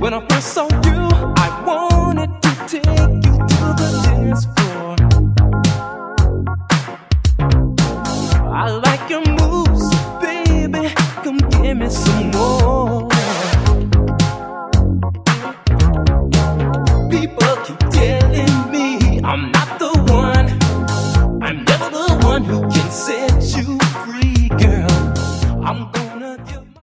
When I first saw you, I wanted to take you to the dance floor. I like your moves, baby. Come give me some more. People keep telling me I'm not the one.